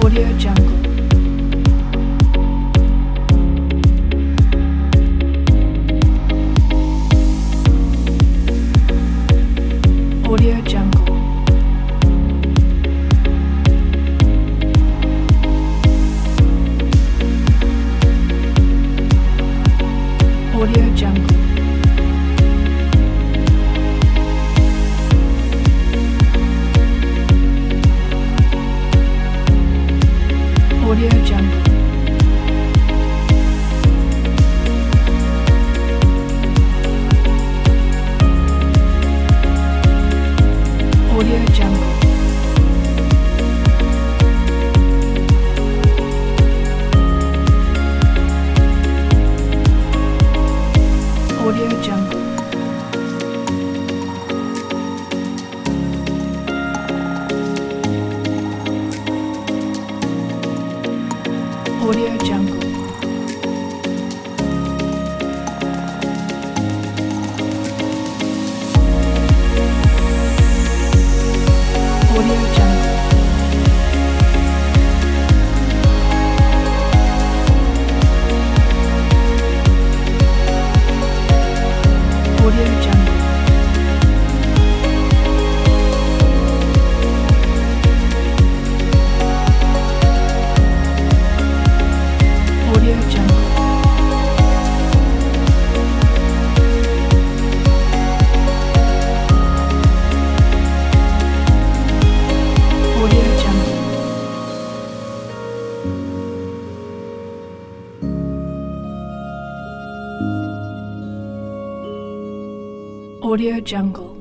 Audio Jungle. Audio Jungle. Audio Jungle. Audio Jungle. Audio Jungle. Audio Jungle. Audio Jungle. Audio Jungle. Audio Jungle. Audio Jungle. Audio Jungle. Audio Jungle.